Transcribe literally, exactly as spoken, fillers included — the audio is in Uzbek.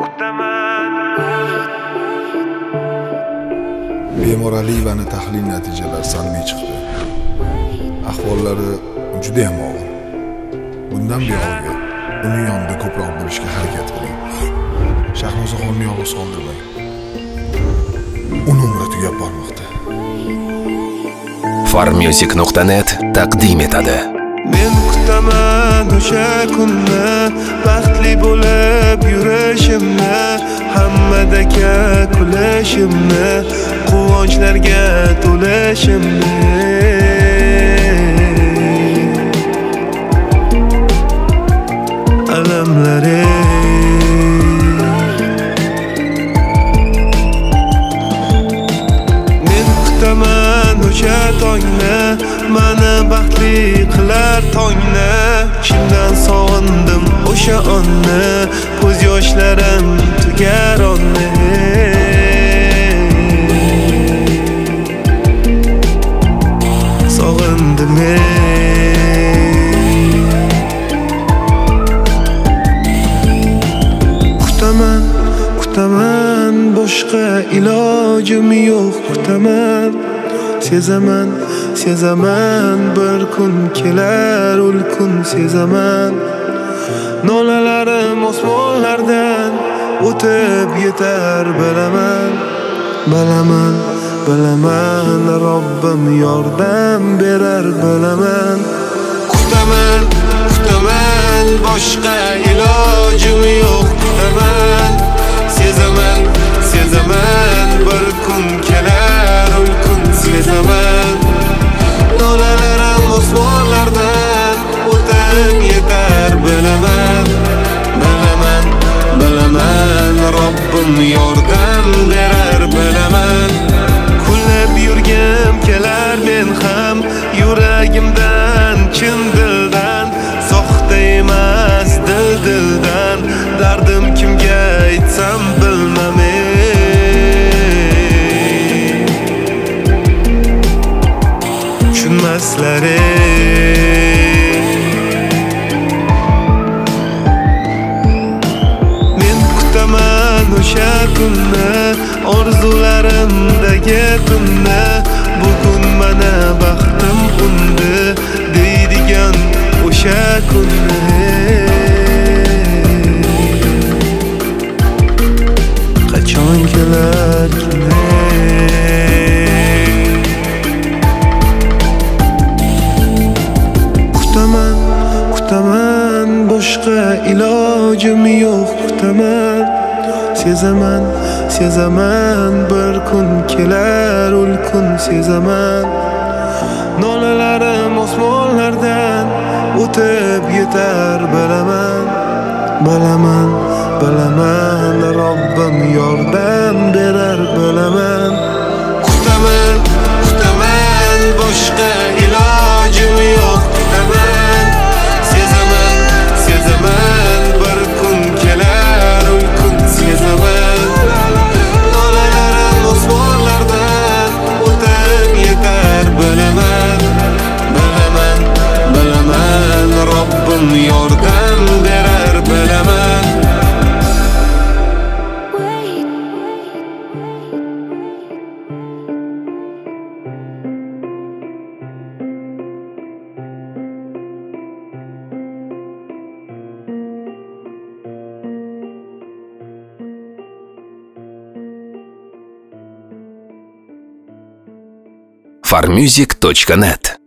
Bemor Aliyevani tahlil natijalari salbiy chiqdi. Ahvollari juda ham og'ir. Bundan buyog'iga uning yonida ko'proq bo'lishga harakat qiling. Shahnozaxonni yolg'iz qoldirmang. Uning umri tugab bormoqda. farmusic nuqta net taqdim etadi. Men kutaman o'sha kunni, baxtli bo'lib yurishimni, hammadaka kulishimni, quvonchlarga to'lishimni. Alamlari men kutaman o'sha tongni, mani baxtli qilar tongni. Shundan sog'indim o'sha onni, ko'z yoshlarim tugar onni. Sog'indim Kutaman, kutaman, boshqa ilojim yo'q. Kutaman, sezaman, sezaman, bir kun kelar ul kun sezaman. Nolalarim osmonlardan o'tib yetar bilaman. Bilaman, bilaman, Robbim yordam berar bilaman. Kutaman, kutaman, boshqa ilojim yo'q. Kutaman, sezaman, sezaman, bir kun kelar ul kun sezaman. Nolalarim osmonlardan o'tib yetar bilaman. Bilaman, bilaman, Robbim yordam berar bilaman. Kullab yurgim kelar men ham yuragimdan, chin dildan, soxta emas dil dildan. Dardim kimga aytsam bilmamen. Tushunmaslari men kutaman o'sha kunni, orzularimdagi tunni. Bugun mana baxtim undi deydigan o'sha kunni. Qachon kelar Kutaman, kutaman, boshqa ilojim yo'q. Kutaman, sezaman, sezaman, bir kun kelar ul kun sezaman. Nolalarim osmonlardan o'tib yetar bilaman. Bilaman, bilaman, Robbim yordam berar bilaman. Kutaman, kutaman, boshqa ilojim yo'q. Kutaman, sezaman, sezaman, bir kun kelar ul kun sezaman. Nolalarim osmonlardan o'tib yetar bilaman. Bilaman, bilaman, Robbim yordam berar bilaman. farmusic точка нет